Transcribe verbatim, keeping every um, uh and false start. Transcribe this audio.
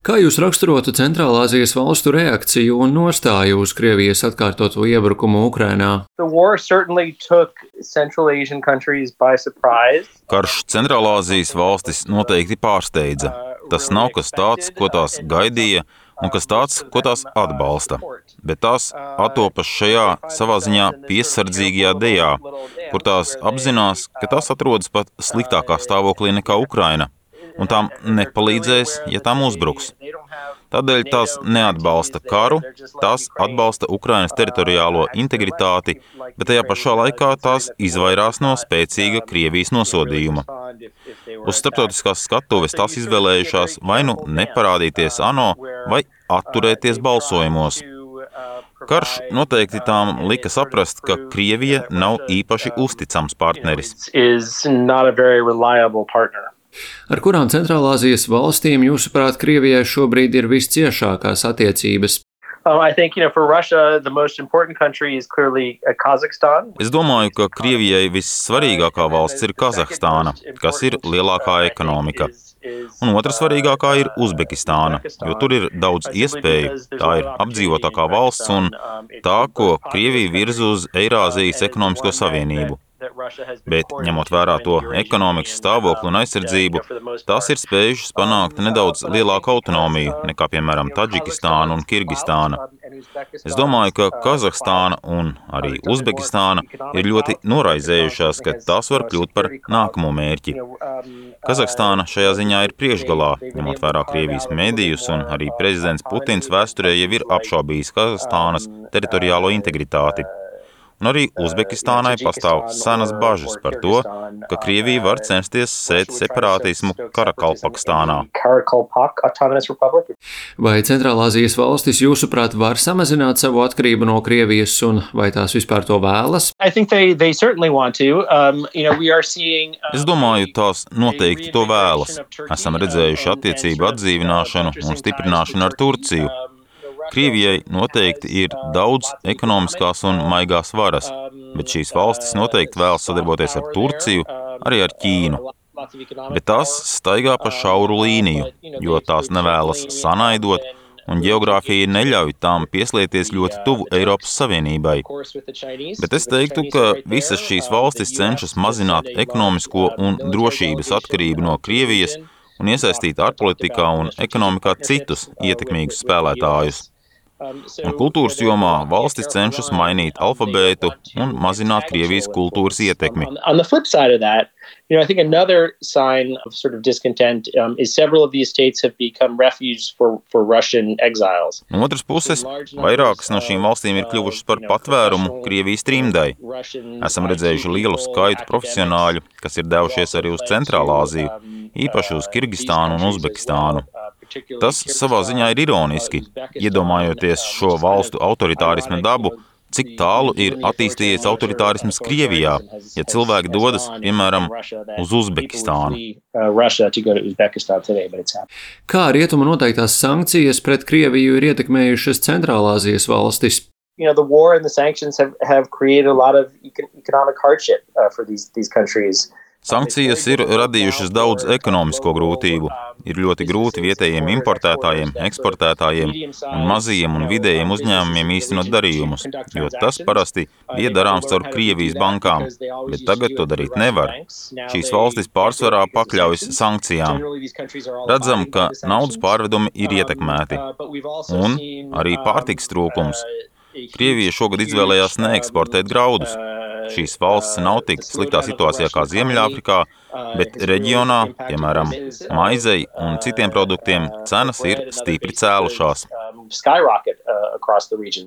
Kā jūs raksturotu Centrālāzijas valstu reakciju un nostāju uz Krievijas atkārtoto iebrukumu Ukrainā? The war certainly took Central Asian countries by surprise. Karš Centrālāzijas valstis noteikti pārsteidza. Tas nav kas tāds, ko tās gaidīja, un kas tāds, ko tās atbalsta. Bet tās attopas šajā savā ziņā piesardzīgajā dejā, kur tās apzinās, ka tās atrodas pat sliktākā stāvoklī nekā Ukraina, un tām nepalīdzēs, ja tām uzbruks. Tādēļ tās neatbalsta karu, tās atbalsta Ukrainas teritoriālo integritāti, bet tajā pašā laikā tās izvairās no spēcīga Krievijas nosodījuma. Uz starptautiskās skatuves tās izvēlējušās vai nu neparādīties ANO, vai atturēties balsojumos. Karš noteikti tām lika saprast, ka Krievija nav īpaši uzticams partneris. Ar kurām Centrālāzijas valstīm, jūsuprāt, Krievijai šobrīd ir visciešākās attiecības? Um, I think, you know, for Russia, the most important country is clearly uh, Kazakhstan. Es domāju, ka Krievijai vissvarīgākā valsts ir Kazahstāna, kas ir lielākā ekonomika. Un otra svarīgākā ir Uzbekistāna, jo tur ir daudz iespēju. Tā ir apdzīvotākā valsts un tā, ko Krievija virza uz Eirāzijas ekonomisko savienību. Bet, ņemot vērā to ekonomikas stāvokli un aizsardzību, tās ir spējušas panākt nedaudz lielāku autonomiju nekā, piemēram, Tadžikistāna un Kirgistāna. Es domāju, ka Kazahstāna un arī Uzbekistāna ir ļoti noraizējušās, ka tās var kļūt par nākamo mērķi. Kazahstāna šajā ziņā ir priekšgalā, ņemot vērā Krievijas medijus, un arī prezidents Putins vēsturē jau ir apšaubījis Kazahstānas teritoriālo integritāti. Un arī Uzbekistānai pastāv senas bažas par to, ka Krievija var censties sēt separātismu Karakalpakstānā. Vai Centrālāzijas valstis, jūsuprāt, var samazināt savu atkarību no Krievijas un vai tās vispār to vēlas? I think they, they certainly want to. Um, you know, we are seeing, um, Es domāju, tās noteikti to vēlas. Esam redzējuši attiecību atdzīvināšanu un stiprināšanu ar Turciju. Krievijai noteikti ir daudz ekonomiskās un maigās varas, bet šīs valstis noteikti vēlas sadarboties ar Turciju, arī ar Ķīnu. Bet tās staigā pa šauru līniju, jo tās nevēlas sanaidot, un ģeogrāfija neļauj tām pieslieties ļoti tuvu Eiropas Savienībai. Bet es teiktu, ka visas šīs valstis cenšas mazināt ekonomisko un drošības atkarību no Krievijas un iesaistīt ārpolitikā un ekonomikā citus ietekmīgus spēlētājus. Un kultūras jomā valstis cenšas mainīt alfabētu un mazināt Krievijas kultūras ietekmi. On the flip side of that, you know, I think another sign of sort of discontent um, is several of these states have become refuges for, for Russian exiles. No otras puses, vairākas no šīm valstīm ir kļuvušas par patvērumu Krievijas trimdai. Esam redzējuši lielu skaitu profesionāļu, kas ir devušies arī uz Centrālāziju, īpaši uz Kirgistānu un Uzbekistānu. Tas savā ziņā ir ironiski, iedomājoties šo valstu autoritārisma dabu, cik tālu ir attīstījies autoritārisms Krievijā, ja cilvēki dodas, piemēram, uz Uzbekistānu. Kā rietumu noteiktās sankcijas pret Krieviju ir ietekmējušas Centrālāzijas valstis? You know, the war and the sanctions have, have created a lot of economic hardship uh, for these, these countries. Sankcijas ir radījušas daudz ekonomisko grūtību. Ir ļoti grūti vietējiem importētājiem, eksportētājiem un mazajiem un vidējiem uzņēmumiem īstenot darījumus, jo tas parasti bija darāms caur Krievijas bankām, bet tagad to darīt nevar. Šīs valstis pārsvarā pakļaujas sankcijām. Redzam, ka naudas pārvedumi ir ietekmēti un arī pārtikas trūkums. Krievija šogad izvēlējās neeksportēt graudus. Šīs valsts nav tik sliktā situācijā kā Ziemeļāfrikā, bet reģionā, piemēram, maizei un citiem produktiem, cenas ir stipri cēlušās.